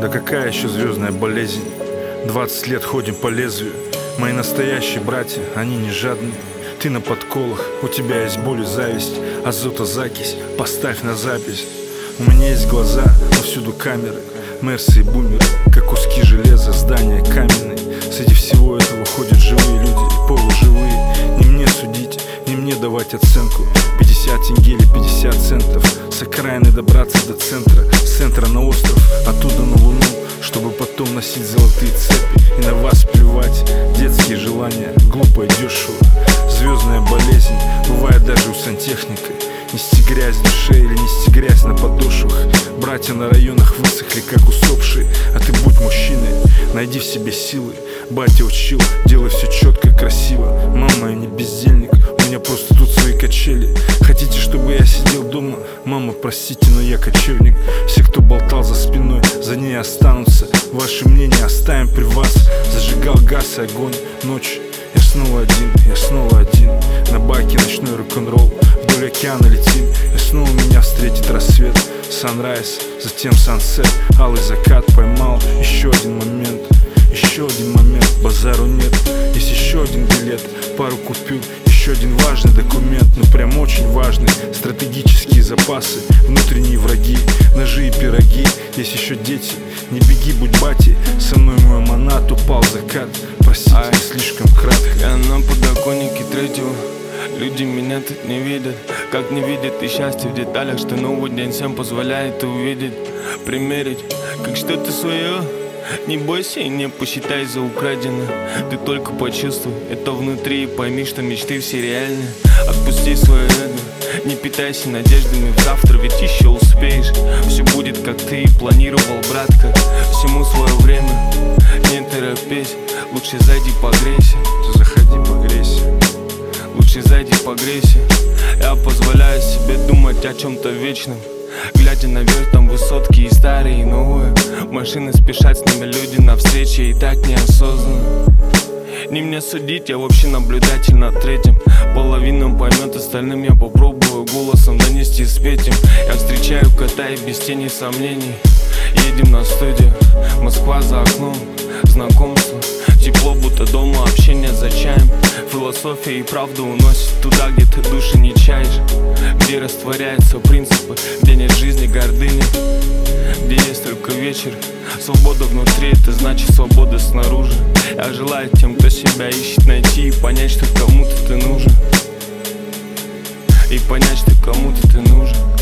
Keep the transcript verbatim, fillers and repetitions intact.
Да какая еще звездная болезнь? Двадцать лет ходим по лезвию. Мои настоящие братья, они не жадные. Ты на подколах, у тебя есть боль и зависть. Азотозакись, поставь на запись. У меня есть глаза, но всюду камеры. Мерсы и бумеры, как куски железа, здания каменные. Среди всего этого ходят живые люди и полуживые. Не мне судить, не мне давать оценку. Пятьдесят тенге или пятьдесят центов. С окраины добраться до центра, с центра на остров, оттуда на луну, чтобы потом носить золотые цепи. И на вас плевать, детские желания, глупо и дешево. Звездная болезнь бывает даже у сантехника. Нести грязь в душе или нести грязь на подошвах. Братья на районах высохли, как усопшие. А ты будь мужчиной, найди в себе силы. Батя учил, делай все четко, красиво. Мама, я не бездельник, у меня просто тут свои качели. Хотите, чтобы я сидел дома? Мама, простите, но я кочевник. Все, кто болтал за спиной, за ней останутся. Ваше мнение оставим при вас. Зажигал газ и огонь, ночь. Я снова один, я снова один. На баке ночной рок-н-ролл. Вдоль океана летим, и снова меня встретит рассвет. Санрайз, затем сансет. Алый закат поймал еще один момент. Еще один момент, базару нет. Есть еще один билет, пару купюр. Еще один важный документ, ну прям очень важный. Стратегические запасы, внутренние враги, ножи и пироги. Есть еще дети, не беги, будь батей. Со мной мой монат, упал закат. Простите, Ай. слишком кратко. Я на подоконнике третьего. Люди меня тут не видят, как не видят и счастье в деталях, что новый день всем позволяет увидеть, примерить, как что-то свое. Не бойся и не посчитай за украденное. Ты только почувствуй это внутри и пойми, что мечты все реальны. Отпусти свое эго, не питайся надеждами в завтра, ведь еще успеешь. Все будет, как ты и планировал, братка. Всему свое время, не торопись. Лучше зайди погрейся. Заходи погрейся. Лучше зайди погрейся. Я позволяю себе думать о чем-то вечном. Глядя наверх, там высотки и старые, и новые. Машины спешат, с ними люди на встрече, и так неосознанно. Не мне судить, я вообще наблюдатель над третьим. Половину поймет, остальным я попробую голосом донести, спеть им. Я встречаю кота и без тени сомнений. Едем на студию, Москва за окном, знакомство. Тепло, будто дома, общение за чаем. Философия и правду уносит туда, где ты души не чаешь. Где растворяются принципы, где нет жизни гордыни, где есть только вечер. Свобода внутри, это значит свобода снаружи. Я желаю тем, кто себя ищет, найти и понять, что кому-то ты нужен. И понять, что кому-то ты нужен.